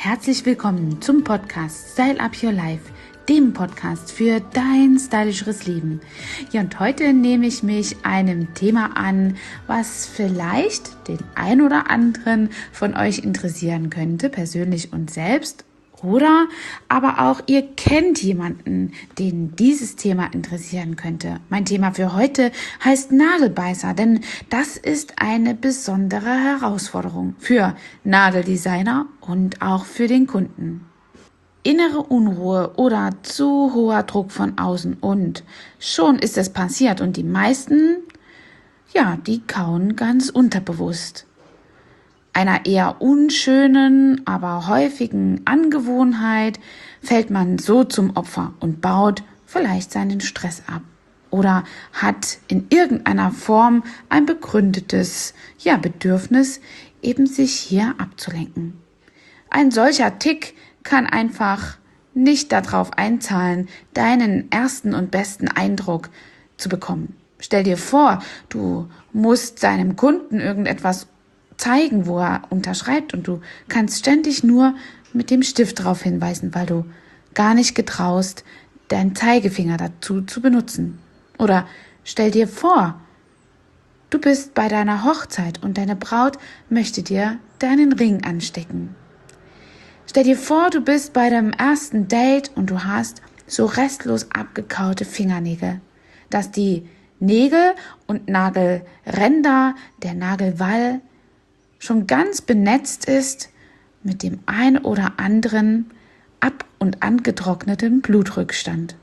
Herzlich willkommen zum Podcast Style Up Your Life, dem Podcast für dein stylischeres Leben. Ja, und heute nehme ich mich einem Thema an, was vielleicht den ein oder anderen von euch interessieren könnte, persönlich und selbst. Oder aber auch ihr kennt jemanden, den dieses Thema interessieren könnte. Mein Thema für heute heißt Nagelbeißer, denn das ist eine besondere Herausforderung für Nageldesigner und auch für den Kunden. Innere Unruhe oder zu hoher Druck von außen und schon ist es passiert und die meisten, die kauen ganz unterbewusst. Einer eher unschönen, aber häufigen Angewohnheit fällt man so zum Opfer und baut vielleicht seinen Stress ab oder hat in irgendeiner Form ein begründetes, Bedürfnis, eben sich hier abzulenken. Ein solcher Tick kann einfach nicht darauf einzahlen, deinen ersten und besten Eindruck zu bekommen. Stell dir vor, du musst deinem Kunden irgendetwas zeigen, wo er unterschreibt und du kannst ständig nur mit dem Stift darauf hinweisen, weil du gar nicht getraust, deinen Zeigefinger dazu zu benutzen. Oder stell dir vor, du bist bei deiner Hochzeit und deine Braut möchte dir deinen Ring anstecken. Stell dir vor, du bist bei deinem ersten Date und du hast so restlos abgekaute Fingernägel, dass die Nägel und Nagelränder, der Nagelwall schon ganz benetzt ist mit dem ein oder anderen ab- und angetrockneten Blutrückstand.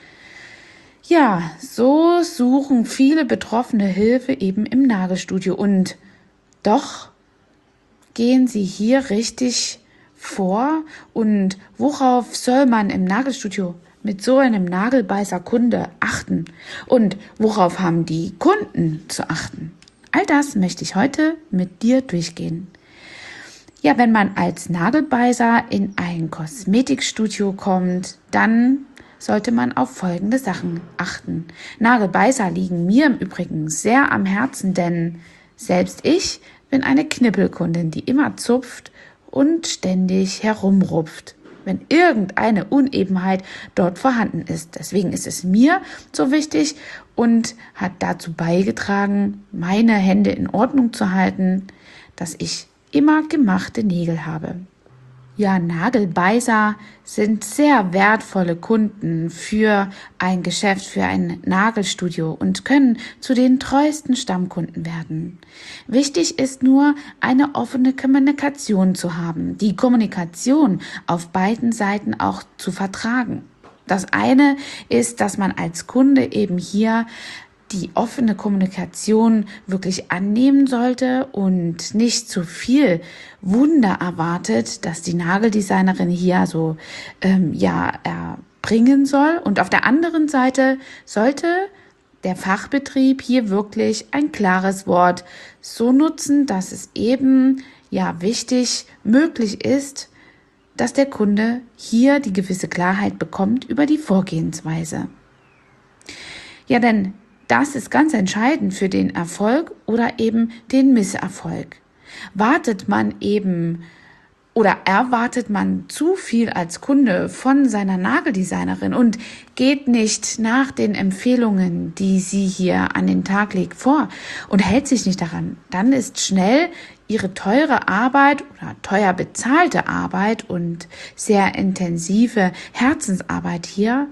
Ja, so suchen viele Betroffene Hilfe eben im Nagelstudio und doch gehen sie hier richtig vor und worauf soll man im Nagelstudio mit so einem Nagelbeißer-Kunde achten und worauf haben die Kunden zu achten? All das möchte ich heute mit dir durchgehen. Ja, wenn man als Nagelbeißer in ein Kosmetikstudio kommt, dann sollte man auf folgende Sachen achten. Nagelbeißer liegen mir im Übrigen sehr am Herzen, denn selbst ich bin eine Knippelkundin, die immer zupft und ständig herumrupft, wenn irgendeine Unebenheit dort vorhanden ist. Deswegen ist es mir so wichtig und hat dazu beigetragen, meine Hände in Ordnung zu halten, dass ich immer gemachte Nägel habe. Ja, Nagelbeißer sind sehr wertvolle Kunden für ein Geschäft, für ein Nagelstudio und können zu den treuesten Stammkunden werden. Wichtig ist nur, eine offene Kommunikation zu haben, die Kommunikation auf beiden Seiten auch zu vertragen. Das eine ist, dass man als Kunde eben hier die offene Kommunikation wirklich annehmen sollte und nicht zu viel Wunder erwartet, dass die Nageldesignerin hier so erbringen soll. Und auf der anderen Seite sollte der Fachbetrieb hier wirklich ein klares Wort so nutzen, dass es eben wichtig möglich ist, dass der Kunde hier die gewisse Klarheit bekommt über die Vorgehensweise. Ja, denn das ist ganz entscheidend für den Erfolg oder eben den Misserfolg. Erwartet man zu viel als Kunde von seiner Nageldesignerin und geht nicht nach den Empfehlungen, die sie hier an den Tag legt, vor und hält sich nicht daran, dann ist schnell ihre teure Arbeit oder teuer bezahlte Arbeit und sehr intensive Herzensarbeit hier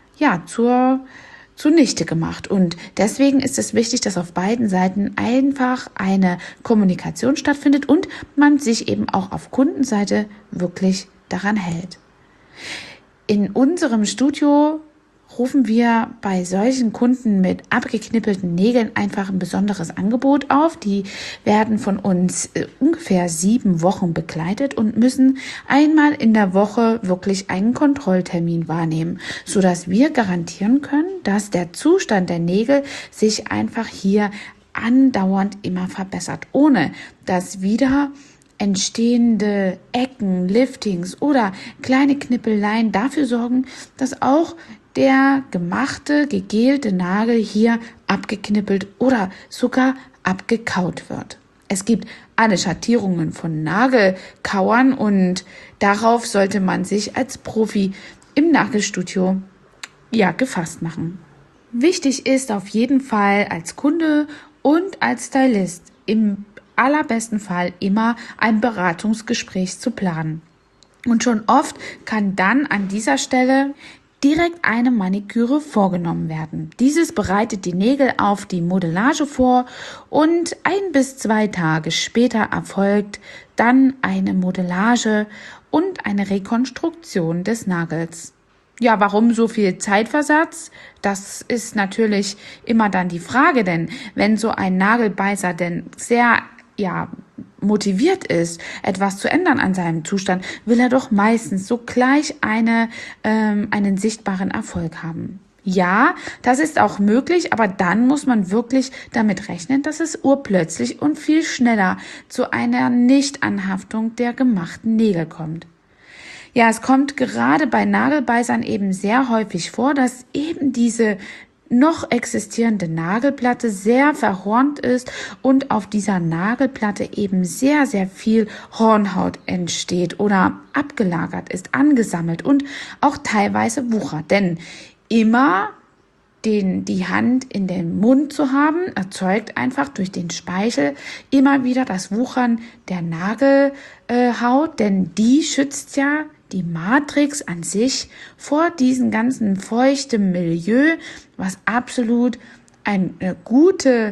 zunichte gemacht. Und deswegen ist es wichtig, dass auf beiden Seiten einfach eine Kommunikation stattfindet und man sich eben auch auf Kundenseite wirklich daran hält. In unserem Studio rufen wir bei solchen Kunden mit abgeknippelten Nägeln einfach ein besonderes Angebot auf. Die werden von uns ungefähr 7 Wochen begleitet und müssen einmal in der Woche wirklich einen Kontrolltermin wahrnehmen, sodass wir garantieren können, dass der Zustand der Nägel sich einfach hier andauernd immer verbessert, ohne dass wieder entstehende Ecken, Liftings oder kleine Knippeleien dafür sorgen, dass auch der gemachte, gegelte Nagel hier abgeknippelt oder sogar abgekaut wird. Es gibt alle Schattierungen von Nagelkauern und darauf sollte man sich als Profi im Nagelstudio gefasst machen. Wichtig ist auf jeden Fall als Kunde und als Stylist im allerbesten Fall immer ein Beratungsgespräch zu planen. Und schon oft kann dann an dieser Stelle direkt eine Maniküre vorgenommen werden. Dieses bereitet die Nägel auf die Modellage vor und 1 bis 2 Tage später erfolgt dann eine Modellage und eine Rekonstruktion des Nagels. Ja, warum so viel Zeitversatz? Das ist natürlich immer dann die Frage, denn wenn so ein Nagelbeißer denn sehr motiviert ist, etwas zu ändern an seinem Zustand, will er doch meistens sogleich einen sichtbaren Erfolg haben. Ja, das ist auch möglich, aber dann muss man wirklich damit rechnen, dass es urplötzlich und viel schneller zu einer Nichtanhaftung der gemachten Nägel kommt. Ja, es kommt gerade bei Nagelbeißern eben sehr häufig vor, dass eben diese noch existierende Nagelplatte sehr verhornt ist und auf dieser Nagelplatte eben sehr, sehr viel Hornhaut entsteht oder abgelagert ist, angesammelt und auch teilweise wuchert. Denn immer die Hand in den Mund zu haben, erzeugt einfach durch den Speichel immer wieder das Wuchern der Nagelhaut, denn die schützt ja die Matrix an sich vor diesem ganzen feuchten Milieu, was absolut eine gute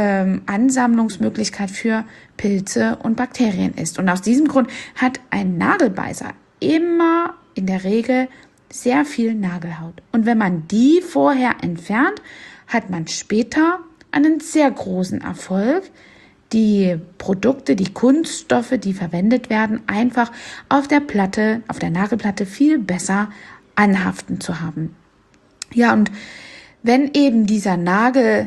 Ansammlungsmöglichkeit für Pilze und Bakterien ist. Und aus diesem Grund hat ein Nagelbeißer immer in der Regel sehr viel Nagelhaut. Und wenn man die vorher entfernt, hat man später einen sehr großen Erfolg, die Produkte, die Kunststoffe, die verwendet werden, einfach auf der Nagelplatte viel besser anhaften zu haben. Ja, und wenn eben dieser Nagel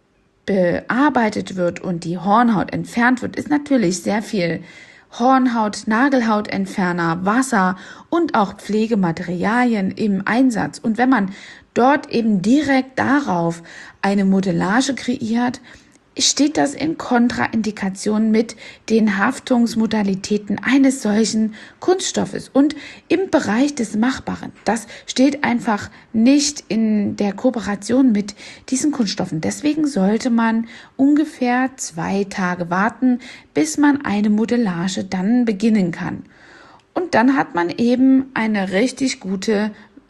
bearbeitet wird und die Hornhaut entfernt wird, ist natürlich sehr viel Hornhaut, Nagelhautentferner, Wasser und auch Pflegematerialien im Einsatz. Und wenn man dort eben direkt darauf eine Modellage kreiert, steht das in Kontraindikation mit den Haftungsmodalitäten eines solchen Kunststoffes und im Bereich des Machbaren. Das steht einfach nicht in der Kooperation mit diesen Kunststoffen. Deswegen sollte man ungefähr 2 Tage warten, bis man eine Modellage dann beginnen kann. Und dann hat man eben eine richtig gute,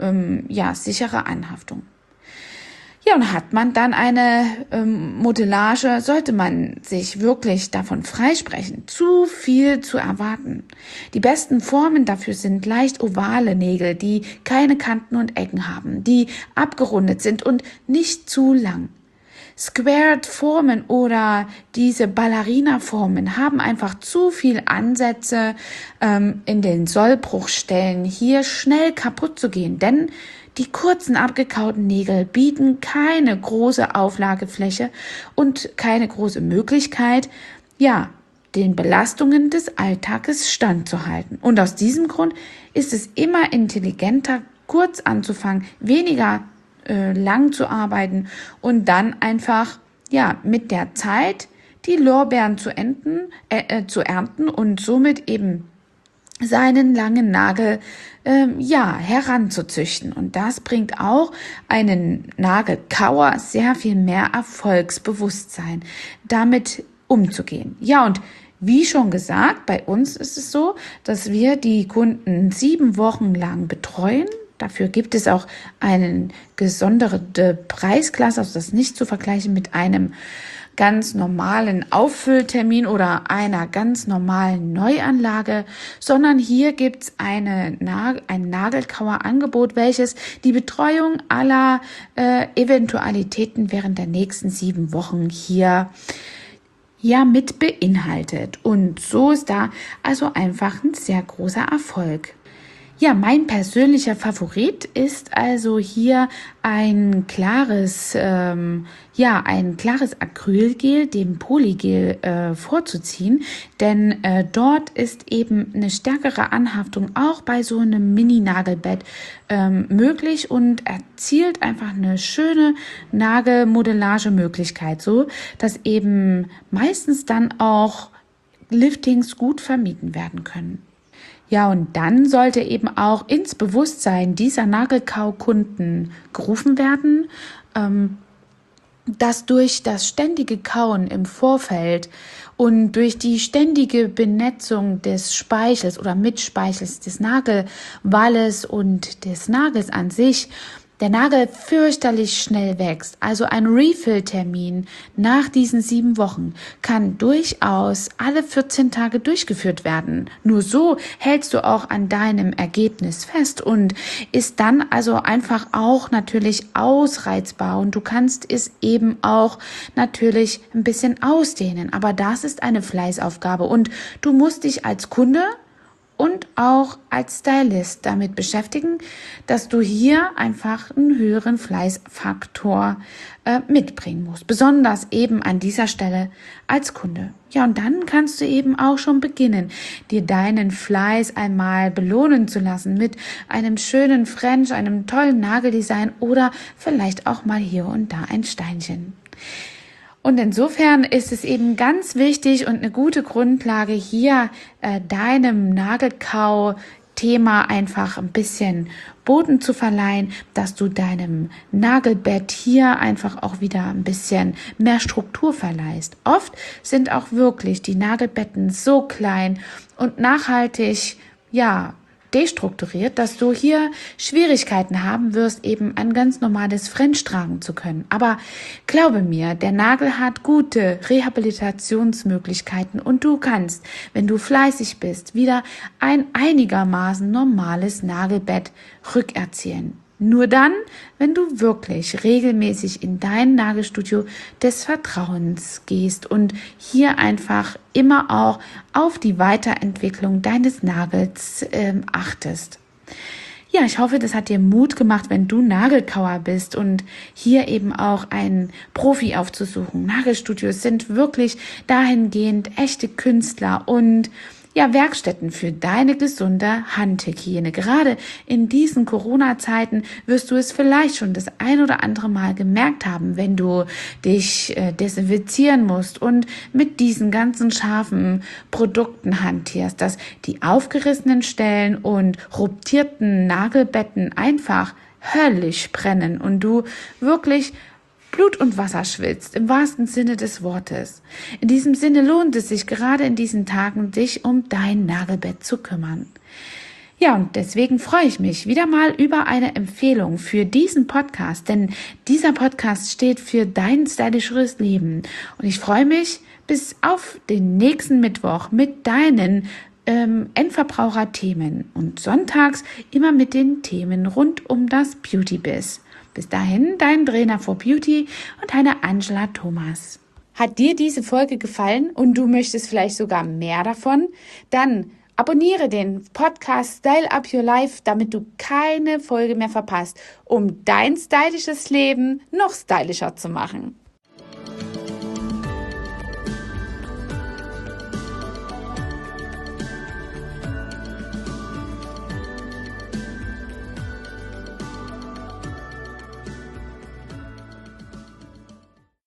sichere Anhaftung. Ja, und hat man dann eine Modellage, sollte man sich wirklich davon freisprechen, zu viel zu erwarten. Die besten Formen dafür sind leicht ovale Nägel, die keine Kanten und Ecken haben, die abgerundet sind und nicht zu lang. Squared-Formen oder diese Ballerina-Formen haben einfach zu viel Ansätze in den Sollbruchstellen, hier schnell kaputt zu gehen, denn die kurzen abgekauten Nägel bieten keine große Auflagefläche und keine große Möglichkeit, den Belastungen des Alltages standzuhalten. Und aus diesem Grund ist es immer intelligenter, kurz anzufangen, weniger lang zu arbeiten und dann einfach mit der Zeit die Lorbeeren zu ernten und somit eben seinen langen Nagel heranzuzüchten. Und das bringt auch einen Nagelkauer sehr viel mehr Erfolgsbewusstsein, damit umzugehen. Ja, und wie schon gesagt, bei uns ist es so, dass wir die Kunden 7 Wochen lang betreuen. Dafür gibt es auch eine gesonderte Preisklasse, also das nicht zu vergleichen mit einem ganz normalen Auffülltermin oder einer ganz normalen Neuanlage, sondern hier gibt's ein Nagelkauerangebot, welches die Betreuung aller Eventualitäten während der nächsten 7 Wochen hier mit beinhaltet. Und so ist da also einfach ein sehr großer Erfolg. Ja, mein persönlicher Favorit ist also hier ein klares Acrylgel, dem Polygel vorzuziehen, denn dort ist eben eine stärkere Anhaftung auch bei so einem Mini-Nagelbett möglich und erzielt einfach eine schöne Nagelmodellage-Möglichkeit, so dass eben meistens dann auch Liftings gut vermieden werden können. Ja, und dann sollte eben auch ins Bewusstsein dieser Nagelkaukunden gerufen werden, dass durch das ständige Kauen im Vorfeld und durch die ständige Benetzung des Speichels oder Mitspeichels des Nagelwalles und des Nagels an sich der Nagel fürchterlich schnell wächst. Also ein Refill-Termin nach diesen 7 Wochen kann durchaus alle 14 Tage durchgeführt werden. Nur so hältst du auch an deinem Ergebnis fest und ist dann also einfach auch natürlich ausreizbar und du kannst es eben auch natürlich ein bisschen ausdehnen. Aber das ist eine Fleißaufgabe und du musst dich als Kunde und auch als Stylist damit beschäftigen, dass du hier einfach einen höheren Fleißfaktor mitbringen musst. Besonders eben an dieser Stelle als Kunde. Ja, und dann kannst du eben auch schon beginnen, dir deinen Fleiß einmal belohnen zu lassen mit einem schönen French, einem tollen Nageldesign oder vielleicht auch mal hier und da ein Steinchen. Und insofern ist es eben ganz wichtig und eine gute Grundlage, hier deinem Nagelkau-Thema einfach ein bisschen Boden zu verleihen, dass du deinem Nagelbett hier einfach auch wieder ein bisschen mehr Struktur verleihst. Oft sind auch wirklich die Nagelbetten so klein und nachhaltig, destrukturiert, dass du hier Schwierigkeiten haben wirst, eben ein ganz normales French tragen zu können. Aber glaube mir, der Nagel hat gute Rehabilitationsmöglichkeiten und du kannst, wenn du fleißig bist, wieder ein einigermaßen normales Nagelbett rückerzielen. Nur dann, wenn du wirklich regelmäßig in dein Nagelstudio des Vertrauens gehst und hier einfach immer auch auf die Weiterentwicklung deines Nagels achtest. Ja, ich hoffe, das hat dir Mut gemacht, wenn du Nagelkauer bist und hier eben auch einen Profi aufzusuchen. Nagelstudios sind wirklich dahingehend echte Künstler und Werkstätten für deine gesunde Handhygiene. Gerade in diesen Corona-Zeiten wirst du es vielleicht schon das ein oder andere Mal gemerkt haben, wenn du dich desinfizieren musst und mit diesen ganzen scharfen Produkten hantierst, dass die aufgerissenen Stellen und ruptierten Nagelbetten einfach höllisch brennen und du wirklich Blut und Wasser schwitzt, im wahrsten Sinne des Wortes. In diesem Sinne lohnt es sich gerade in diesen Tagen, dich um dein Nagelbett zu kümmern. Ja, und deswegen freue ich mich wieder mal über eine Empfehlung für diesen Podcast, denn dieser Podcast steht für dein stylischeres Leben. Und ich freue mich bis auf den nächsten Mittwoch mit deinen Endverbraucherthemen und sonntags immer mit den Themen rund um das Beauty-Biz. Bis dahin, dein Trainer for Beauty und deine Angela Thomas. Hat dir diese Folge gefallen und du möchtest vielleicht sogar mehr davon? Dann abonniere den Podcast Style Up Your Life, damit du keine Folge mehr verpasst, um dein stylisches Leben noch stylischer zu machen.